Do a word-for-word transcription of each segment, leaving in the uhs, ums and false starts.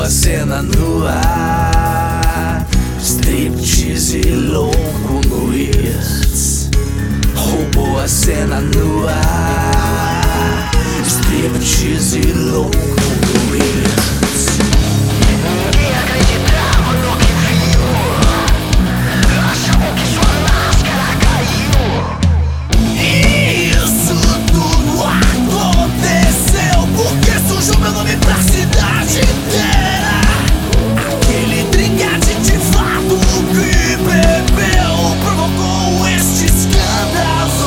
a cena no ar, striptease louco no Ritz. Roubou a cena no ar, striptease louco no Ritz. Ninguém acreditava no que viu, achavam que sua máscara caiu. E isso tudo aconteceu porque sujou meu nome pra cidade inteira. Aquele trincate de fato que bebeu provocou este escândalo.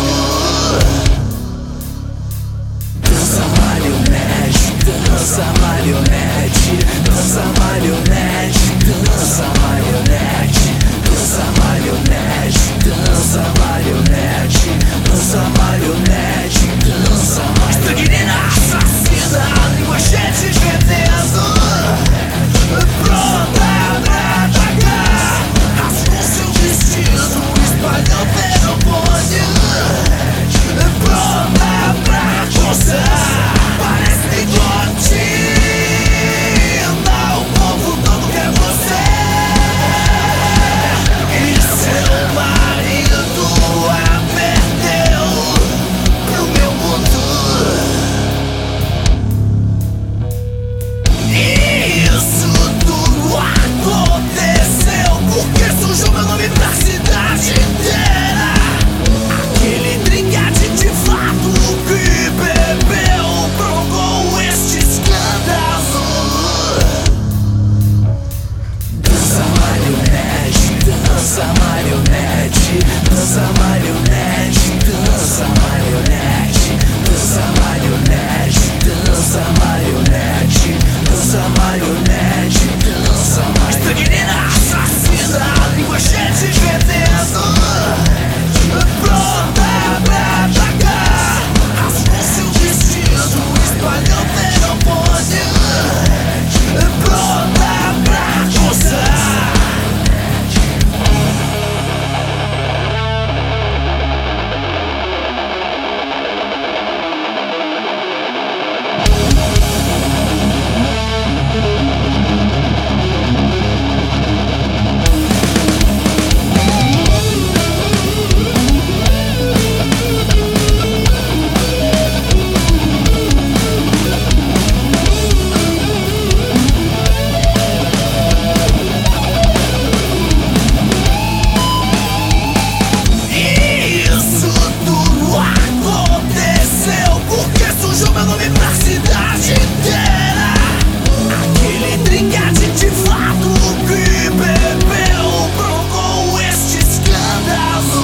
Dança marionete, dança marionete, dança marionete, dança marionete, dança marionete, dança marionete, dança marionete, dança marionete. Estanguinina assassina, língua cheia de veneno, pronta pra atacar. Rasgou seu vestido, espalhou feromônio, pronta pra gozar. Parece nicotina, o povo todo quer você. E seu marido a perdeu pro meu mundo. E isso tudo aconteceu porque sujou meu nome pra cidade inteira. Aquele trincate de fato que bebeu provocou este escândalo. Dança marionete, dança marionete, dança marionete, dança marionete, dança marionete, dança marionete, dança marionete, dança marionete. Estanguinina assassina, língua cheia de veneno, pronta pra atacar. Rasgou seu vestido, espalhou feromônio, pronta pra gozar. E isso tudo aconteceu porque sujou meu nome pra cidade inteira. Aquele trincate de fato que bebeu provocou este escândalo.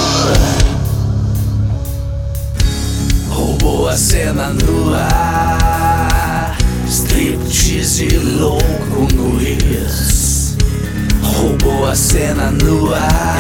Roubou a cena no ar, striptease louco no Ritz. Roubou a cena no ar,